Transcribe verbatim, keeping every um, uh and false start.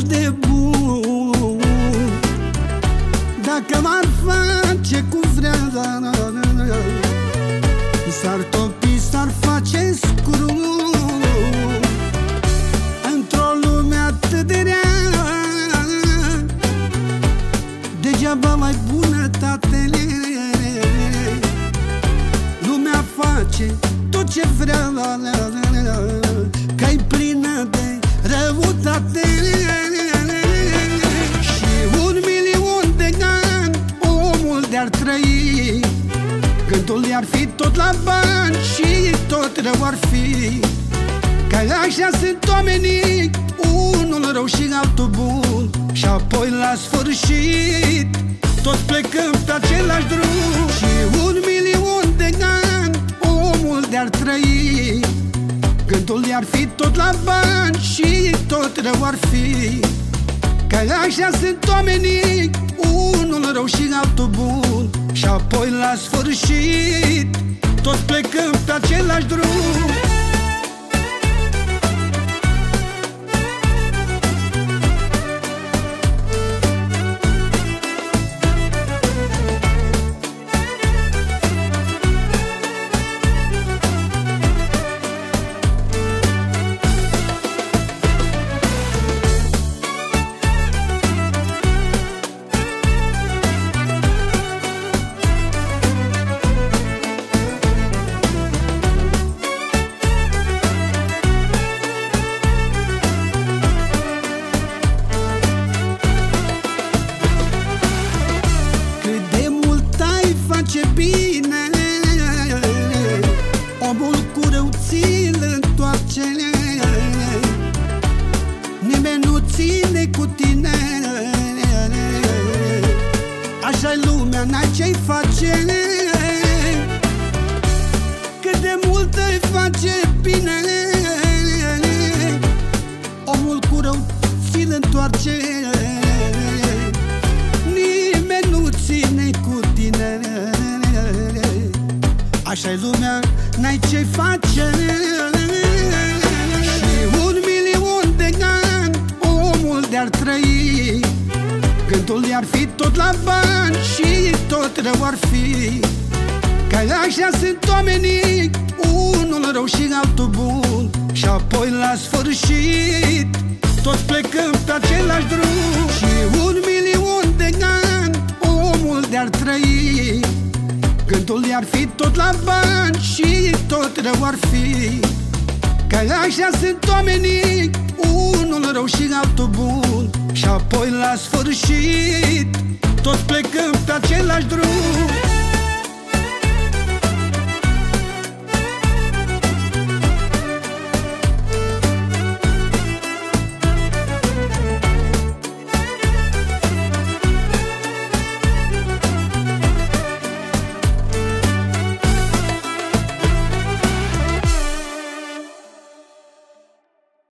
de bun. Dacă m-ar face cum vrea, s-ar topi, s-ar face scrum într-o lume atât de rea. Degeaba mai bunătatele, lumea face tot ce vrea, că-i plină de răutate. Și un milion de ani omul de-ar trăi, gândul i-ar fi tot la bani și tot rău ar fi. Că așa sunt oamenii, unul rău și altul bun, și apoi la sfârșit toți plecăm pe același drum. Și un milion de ani omul de-ar trăi, gândul i-ar fi tot la bani și tot rău ar fi. Că așa sunt oamenii, unul rău și altul bun, și apoi la sfârșit toți plecăm pe același drum. Face bine, omul cu rău ți-l întoarce, nimeni nu ține cu tine. Așa-i lumea, n-ai ce-i face, cât de mult îi face bine, omul cu rău ți-l întoarce, nimeni nu ține cu tine. Așa-i lumea, n-ai ce-i face. Și un milion de ani omul de-ar trăi, gândul i-ar fi tot la bani și tot rău ar fi. Că așa sunt oamenii, unul rău și altul bun, și apoi la sfârșit toți plecăm pe același drum. Și un milion de ani omul de-ar trăi, gândul i-ar fi tot la bani și tot rău ar fi. Că așa sunt oamenii, unul rău și altul bun, și apoi la sfârșit toți plecăm pe același drum.